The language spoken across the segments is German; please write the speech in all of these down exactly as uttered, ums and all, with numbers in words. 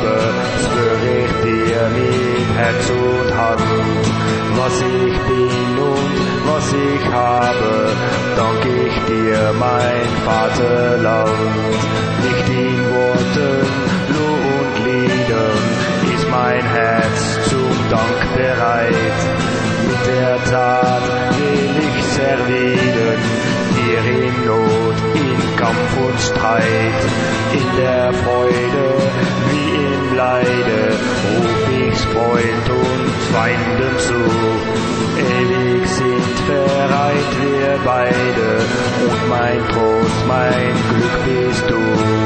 habe, schwöre ich dir mit Herz und Hand. Was ich bin und was ich habe, dank ich dir, mein Vaterland. Nicht in Worten, nur und Liedern ist mein Herz zum Dank bereit. Mit der Tat will ich's erwidern, dir in Not, in Kampf und Streit, in der Freude wie im Leide, ruf ich's Freund und Feinden zu. Ewig sind bereit wir beide, und mein Trost, mein Glück bist du.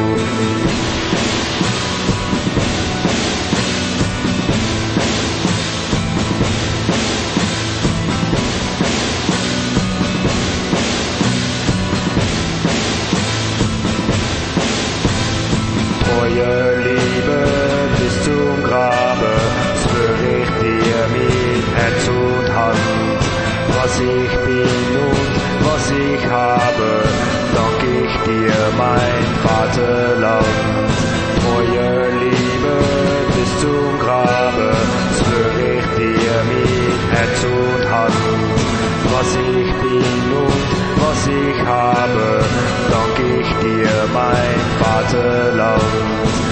Treue Liebe bis zum Grabe, schwöre ich dir mit Herz und Hand. Was ich bin und was ich habe, dank ich dir, mein Vaterland. Treue Liebe bis zum Grabe, schwöre ich dir mit Herz und Hand. Was ich bin und was ich habe, dank ich dir, mein Vaterland.